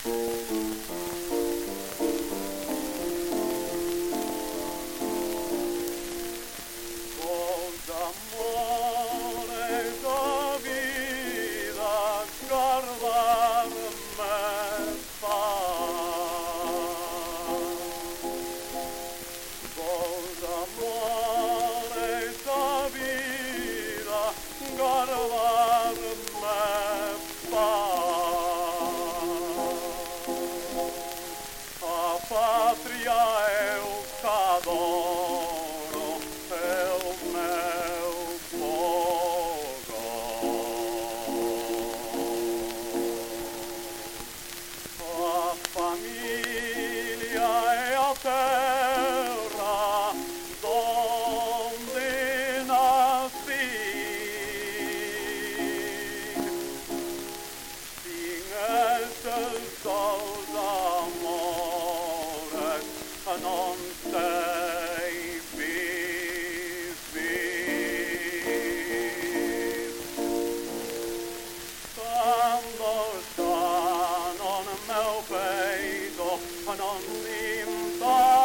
Pátria eu adoro, é o meu fogo. A família é a terra donde nasci. Sin estes dous amores non sei vivir. Cando está no meu peito non sinto